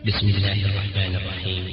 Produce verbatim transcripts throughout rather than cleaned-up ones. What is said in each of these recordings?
بسم الله الرحمن الرحيم.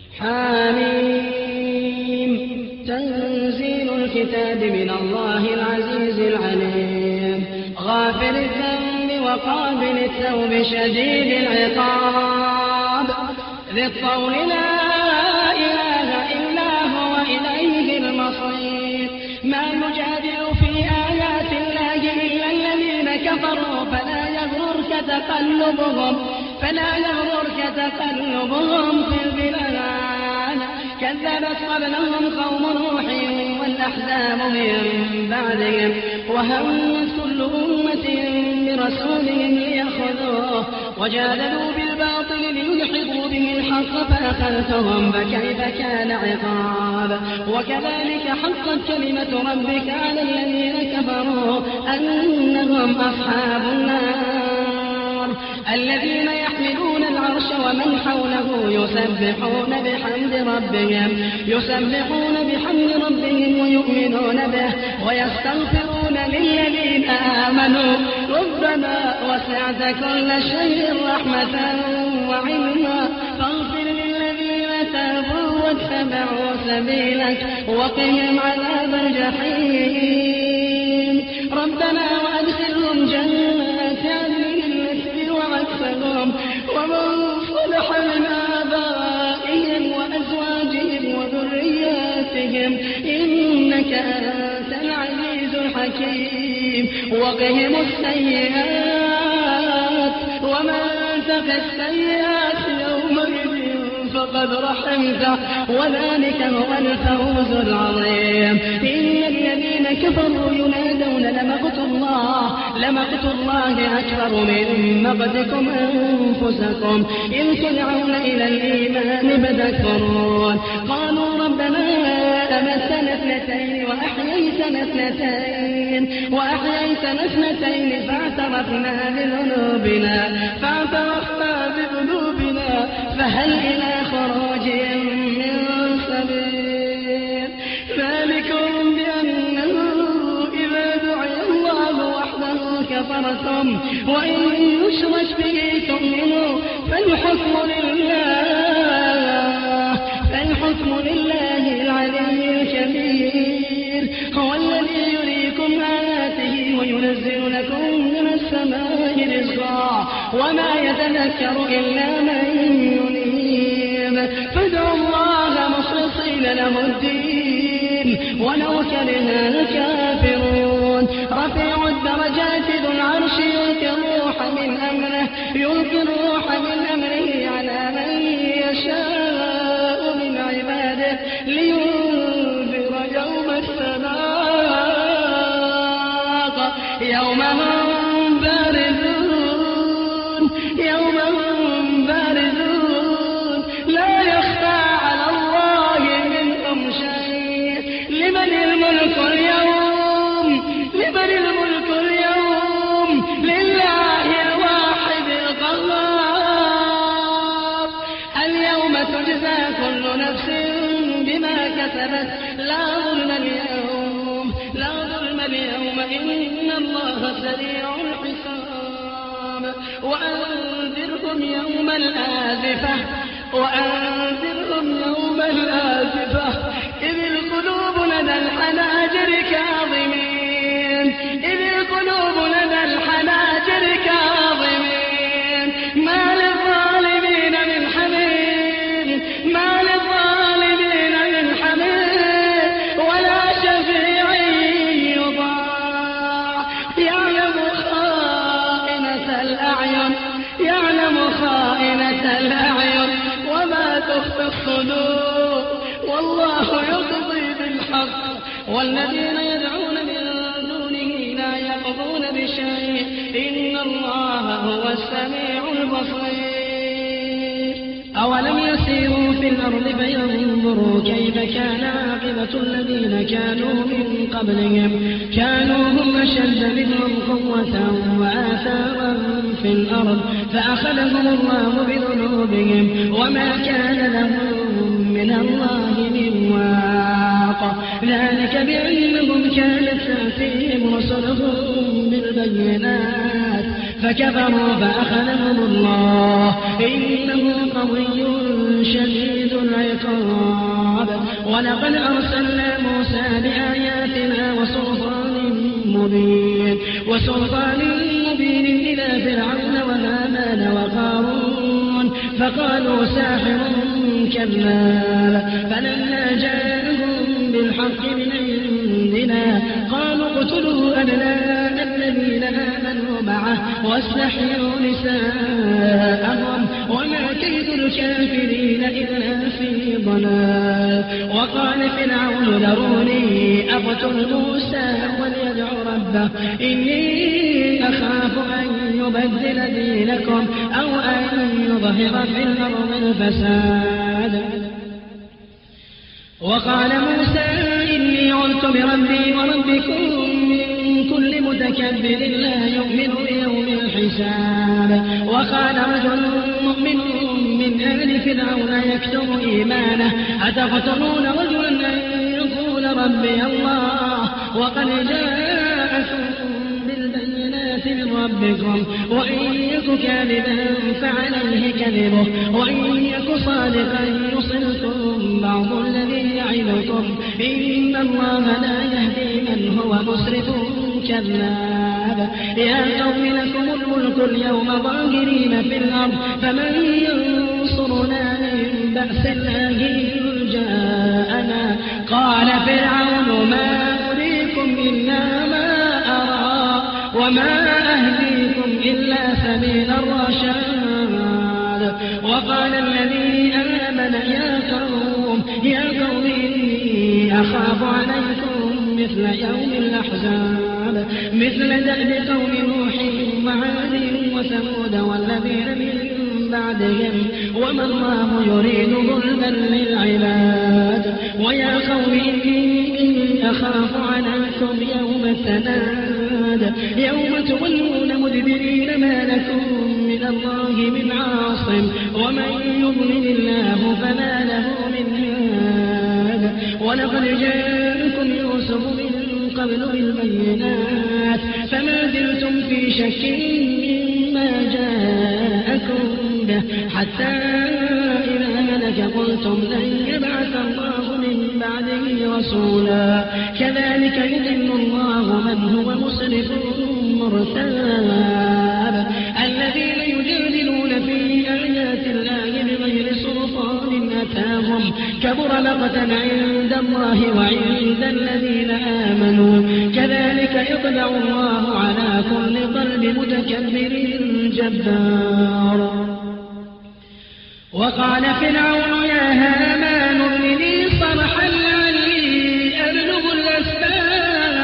حميم. تنزيل الكتاب من الله العزيز العليم، غافر الذنب وقابل التوب شديد العقاب، ذي الطول لا إله إلا هو إليه المصير. ما يجادل في آيات الله إلا الذين كفروا فلا يغررك تقلبهم فلا يغررك تقلبهم في البلاد. كذبت قبلهم قوم نوح والأحزاب من بعدهم، وهمت كل أمة برسولهم ليأخذوه، وجادلوا بالباطل ليدحضوا به الحق فأخذتهم فكيف كان عقاب. وكذلك حقت كلمة ربك على الذين كفروا أنهم أصحاب النار، الذين يحملون العرش ومن حوله يسبحون بحمد ربهم يسبحون بحمد ربهم ويؤمنون به ويستغفرون للذين آمنوا ربنا وسعت كل شيء رحمة وعلما فاغفر للذين تابوا واتبعوا سبيلك وقهم عذاب الجحيم. ربنا وأدخلهم جنات عدن التي وعدتهم ومن صلح من آبائهم وأزواجهم وذرياتهم إنك أنت العزيز الحكيم. وقهم السيئات ومن تق السيئات يومئذ فقد رحمته وذلك هو الفوز العظيم. إن الذين كفروا ينادون لمقت الله لمقت الله أكبر من مقتكم أنفسكم إن تدعون إلى الإيمان فتكفرون. قالوا ربنا أمتنا اثنتين وأحييتنا اثنتين وأحييتنا اثنتين فاعترفنا بذنوبنا فاعترفنا بذنوبنا فهل إلى خروج من سبيل. ذلكم بأنه إذا دعي الله وحده كفرتم وإن يشرك به تؤمنوا فالحكم لله فالحكم لله العلي الكبير. هو الذي يريكم آياته وينزل لكم من السماء رزقا وما يتذكر إلا من ينيب. فادعوا الله مخلصين له الدين ولو كره الكافرون. رفيع الدرجات ذو العرش يلقي الروح من أمره يلقي الروح من أمره على من يشاء من عباده لينذر يوم التلاق يوم هم بارزون يوم هم بارزون لا يخفى على الله منهم شيء. لمن الملك اليوم لمن الملك اليوم لله الواحد القهار. اليوم تجزى كل نفس بما كسبت لا ظلم اليوم لا ظلم اليوم إن الله سريع الحساب. وأنذرهم يوم الآزفة وأنذرهم يوم الآزفة إذ القلوب لدى الحناجر كاظمين إذ القلوب لدى الحناجر كاظمين ما للظالمين من حميم ما للظالمين من حميم ولا شفيع يطاع. يعلم خائنة الأعين يعلم خائنة الأعين وما تخفي الصدور والله يقضي بالحق والذين يدعون من دونه لا يقضون بشيء إن الله هو السميع البصير. أولم يسيروا في الأرض فينظروا كيف كان عاقبة الذين كانوا من قبلهم كانوا هم أشد منهم قوة وآثارا في الأرض فأخذهم الله بذنوبهم وما كان لهم من الله من واق. ذلك بأنهم كانت تأتيهم رسلهم بالبينات فكفروا فأخذهم الله إنه قوي شديد العقاب. ولقد أرسلنا موسى بآياتنا وسلطان مبين وسلطان مبين إلى فرعون وهامان وقارون فقالوا ساحر كذاب. فلما جاءهم بالحق من عندنا قالوا اقتلوا أبناء الذين آمنوا معه واستحيوا نساءهم وما كيد الكافرين إلا في ضلال. وقال فرعون ذروني أقتل موسى وليدع ربه إني أخاف أن يبدل دينكم أو أن يظهر في الأرض الفساد. وقال موسى إني عذت بربي وربكم من كل متكبر لا يؤمن بيوم الحساب. وقال رجل مؤمن من آل فرعون يكتم إيمانه أتقتلون رجلا أن يقول ربي الله وقد جاءكم بالبينات من ربكم وإن يك كاذبا فعليه كذبه وإن يك صادقا يصلكم بعض الذي يعدكم إن الله لا يهدي من هو مسرف كذاب. يا قوم لكم الملك اليوم ظاهرين في الأرض فمن ينصرنا من بأس الله إن جاءنا. قال فرعون ما أريكم إلا ما أرى وما أهديكم إلا سبيل الرشاد. وقال الذي آمن يا قوم يا قوم إني أخاف عليكم مثل يوم الأحزاب مثل دأب قوم نوح وعاد وثمود والذين من بعدهم وما الله يريد ظلما للعباد. ويا قوم إني أخاف عليكم يوم التناد يوم تولون مدبرين ما لكم من الله من عاصم ومن يضلل الله فما له من هاد. ولقد جاءكم يوسف من قبل بالبينات فما زلتم في شك مما جاءكم به حتى إذا هلك قلتم لن يبعث الله من بعده رسولا كذلك يضل الله من هو مسرف مرتاب. الذين يجادلون في آيات الله بغير سلطان أتاهم كبر مقتا عند الله وعند الذين آمنوا كذلك يطبع الله على كل قلب متكبر جبار. وقال فرعون يا هامان ابن لي صرحا لعلي أبلغ الأسباب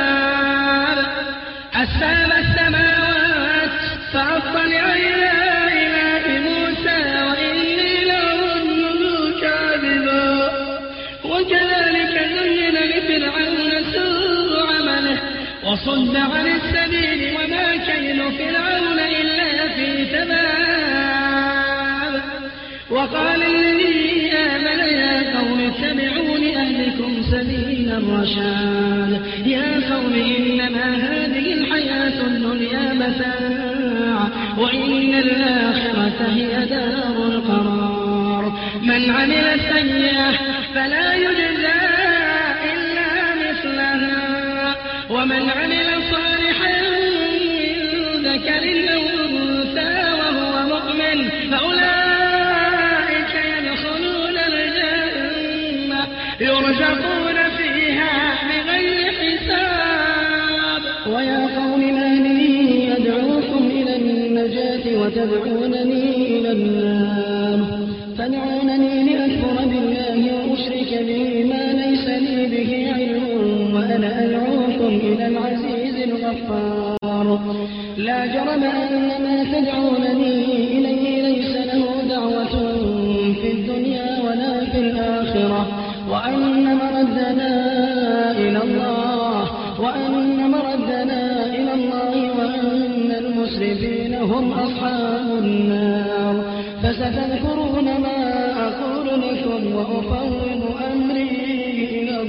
أسباب السماوات فأطلع إلى إله موسى وإني لأظنه كاذبا. وكذلك زين لفرعون سوء عمله وصد عن السبيل وما كيد فرعون إلا في تباب. وقال الذي آمن يا قوم اتبعون أهلكم سبيل الرشاد. يا قوم إنما هذه الحياة الدنيا متاع وإن الآخرة هي دار القرار. من عمل سيئة فلا يجزى إلا مثلها ومن عمل صالحا من ذكر أو أنثى وهو مؤمن فأولئك يدخلون الجنة يرزقون فيها بغير حساب. ويا قوم ما لي أدعوكم إلى النجاة وتدعونني إلى النار تدعونني لأكفر بالله وأشرك به ما ليس لي به علم وأنا أدعوكم إلى العزيز الغفار. لا جرم أن ما تدعونني إليه ليس له دعوة في الدنيا ولا في الآخرة وأن مردنا إلى الله وأن مردنا إلى الله وأن المسرفين هم أصحاب النار. فستذكرون ما أقول لكم وأفوض أمري إلى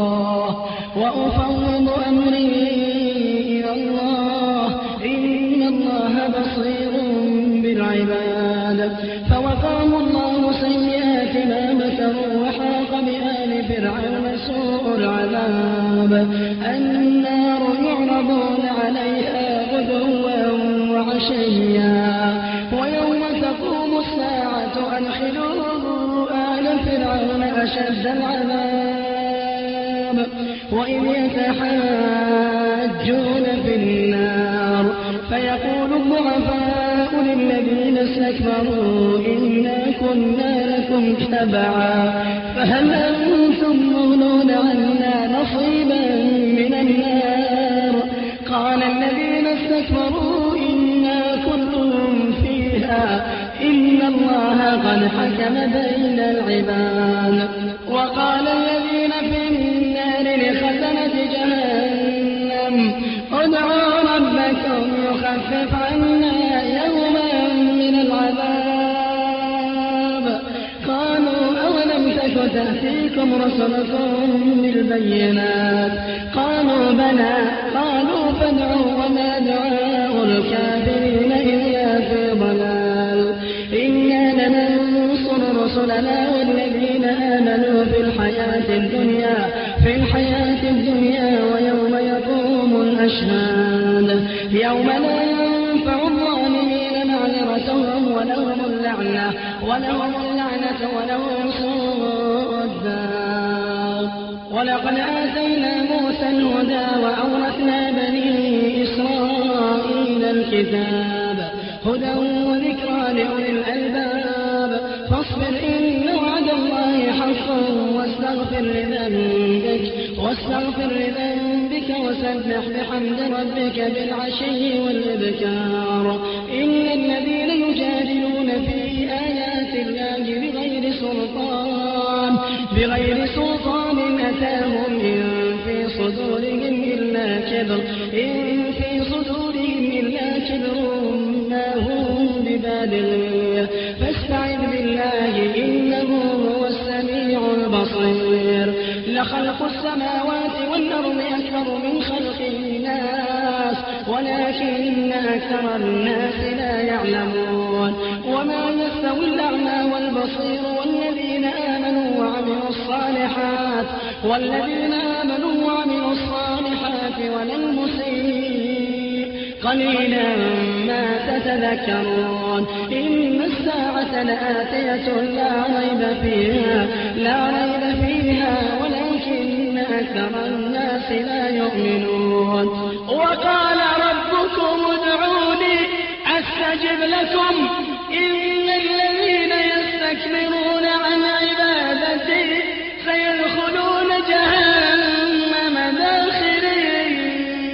الله وأفوض أمري إلى الله إن الله بصير بالعباد. فوقاهم الله سيئات ما مكروا وحاق بآل فرعون سوء العذاب. النار يعرضون عليها غدوا وعشيا ويوم تقوم الساعة أدخلوا آل فرعون أشد العذاب وإذ يتحاجون في النار فيقول الضعفاء للذين استكبروا إنا كنا لكم تبعا فهل أنتم مغنون عنا نصيبا من النار. قال الذين استكبروا إنا كل فيها إن الله قد حكم بين العباد. وقال الذين في النار لخزنة جهنم ادعوا ربكم يخفف عنا يوما من العذاب. قالوا أولم تك تأتيكم رسلكم بالبينات قالوا بلى. قالوا فادعوا وما دعاء الكافرين إلا في ضلال. إنا لننصر رسلنا والذين آمنوا في الحياة الدنيا في الحياة الدنيا ويوم يقوم الأشهاد يوم لا ينفع الظالمين معذرتهم ولهم اللعنة ولهم اللعنة ولهم سوء الدار. ولقد آتينا موسى الهدى وأورثنا بني إسرائيل الكتاب هدى وذكرى لأولي الألباب. فاصبر إن وعد الله حق واستغفر لذنبك واستغفر لذنبك وسبح بحمد ربك بالعشي والإبكار. إن الذين يجادلون في آيات الله بغير سلطان بغير سلطان أتاهم إن في صدورهم إلا كبر إن في صدورهم إلا كبر ما هم ببالغيه فاستعذ بالله إنه هو السميع البصير. لخلق السماوات والأرض أكبر من خلق الناس ولكن أكثر الناس لا يعلمون. وما يستوي الأعمى والبصير والذين آمنوا وعملوا الصالحات والذين آمنوا وعملوا الصالحات ولا المسيء قليلا ما تتذكرون. إن الساعة لآتية لا ريب فيها لا ريب فيها ولكن أكثر الناس لا يؤمنون. وقال ربكم ادعوني أستجب لكم إن الذين يستكبرون عن عبادتي سيدخلون جهنم داخرين.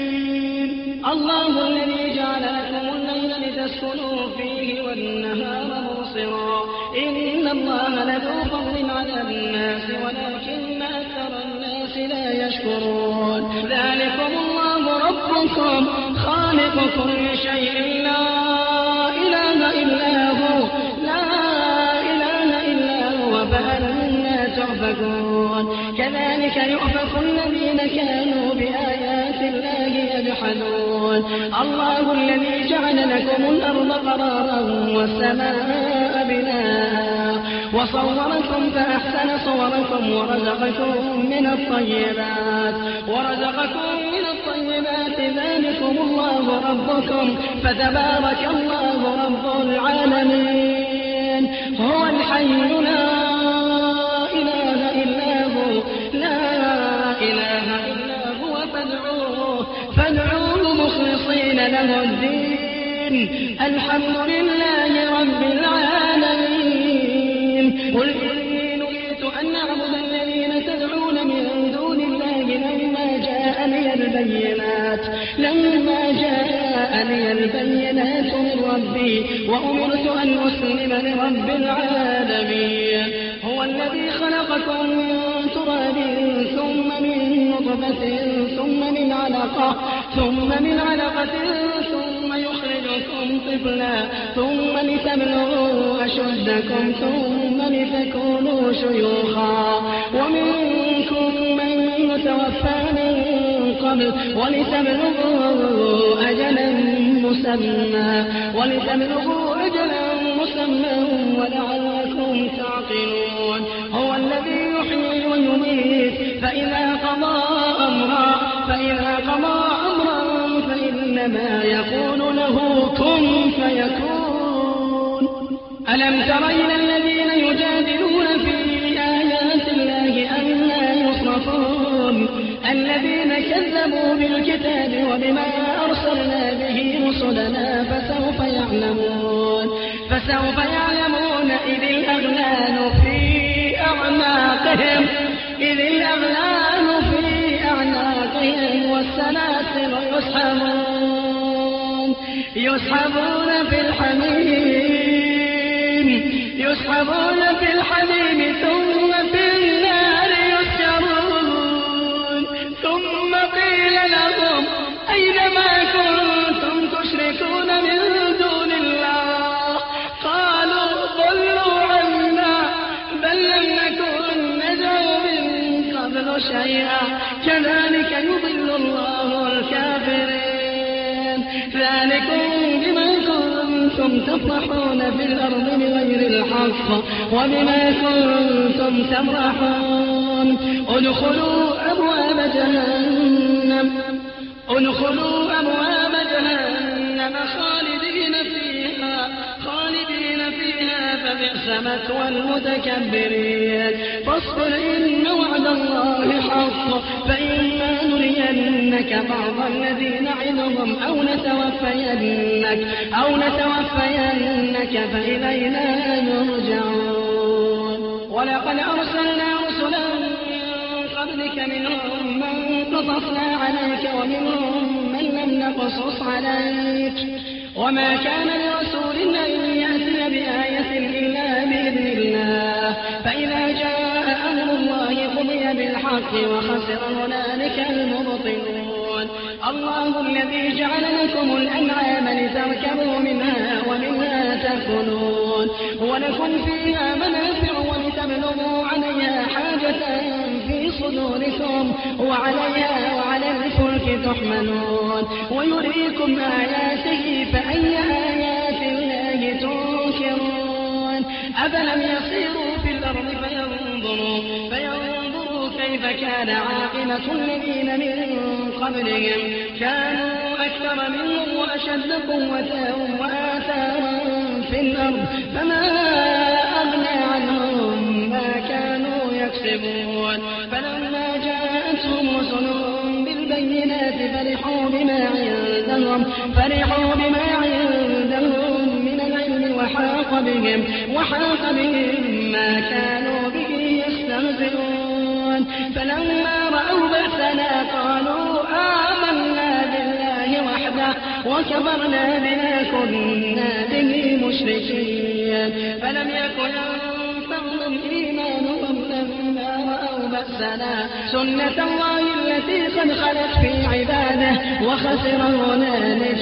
الله الذي جعل لكم الليل لتسكنوا فيه والنهار مبصرا إن الله لذو فضل على الناس ولكن أكثر الناس لا يشكرون. ذلكم الله ربكم خالق كل شيء لا إله إلا هو لا إله إلا هو فأنا تؤفكون. كذلك يؤفك الذين كانوا بآيات الله يجحدون. الله الذي جعل لكم الأرض قرارا والسماء بناء وصوركم فأحسن صوركم ورزقكم من الطيبات ورزقكم من الطيبات ذلكم الله ربكم فتبارك الله رب العالمين. هو الحي لا إله إلا هو لا إله إلا هو فادعوه فادعوه مخلصين له الدين الحمد لله رب العالمين. قل إني نهيت أن أعبد الذين تدعون من دون الله لما جاءني البينات لما جاءني البينات من ربي وأمرت أن أسلم لرب العالمين. هو الذي خلقكم من تراب ثم من نطفة ثم من علقة ثم من علقة ثم يخرجكم طفلا ثم لتبلغوا أشدكم ثم لتكونوا شيوخا ومنكم من يتوفى من قبل ولتبلغوا أجلا مسمى ولتبلغوا أجلا مسمى ولعلكم تعقلون. هو الذي يحيي ويميت فإذا قضى أمرا فإذا قضى أمرا فإنما يقول له كن فيكون. ألم تر إلى الذين يجادلون في آيات الله أنى يصرفون الذين كذبوا بالكتاب وبما أرسلنا به رسلنا فسوف يعلمون فسوف يعلمون إذ الأغلال في أعناقهم إذ الأغلال في أعناقهم والسلاسل يسحبون يسحبون في الحميم يسحبون في الحميم ثم في النار يسجرون. ثم قيل لهم أين ما كنتم تشركون من دون الله قالوا ضلوا عنا بل لم نكن ندعو من قبل شيئا كذلك يضل الله الكافرين. ذلكم بما كنتم تفرحون في الأرض بغير الحق وبما كنتم تمرحون. ادخلوا أبواب جهنم ادخلوا أبواب جهنم خالدين فيها خالدين فيها فبئس مثوى المتكبرين. فاصبر إن وعد الله حق فإما نرينك بعض الذي نعدهم أو نتوفينك أو نتوفينك فإلينا يرجعون. ولقد أرسلنا رسلا من قبلك منهم من قصصنا عليك ومنهم من لم نقصص عليك وما كان لرسول أن يأتي بآية إلا بإذن الله فإذا جاء أمر الله قضي بالحق وخسر هنالك المبطلون. الله الذي جعل لكم الأنعام لتركبوا منها ومنها تأكلون ولكم فيها منافع ولتبلغوا عليها حاجة في صدوركم وعليها وعلى الفلك تحملون ويريكم آياته فأي آيات الله تنكرون. أفلم يسيروا في الأرض فينظروا فينظروا كيف كان عاقبة الذين من قبلهم كانوا أكثر منهم وأشد قوة وآثارا في الأرض فما أغنى عنهم ما كانوا يكسبون. فلما جاءتهم رسلهم بالبينات فرحوا بما عندهم فرحوا بما عندهم من العلم وحاق بهم وحاق بهم ما كانوا به يستهزئون. فلما رأوا بأسنا قالوا آمنا بالله وحده وكفرنا بما كنا به مشركين. فلم يكن ينفعهم إيمانهم لما رأوا بأسنا سنة الله التي قد خلت في عباده وخسر هنالك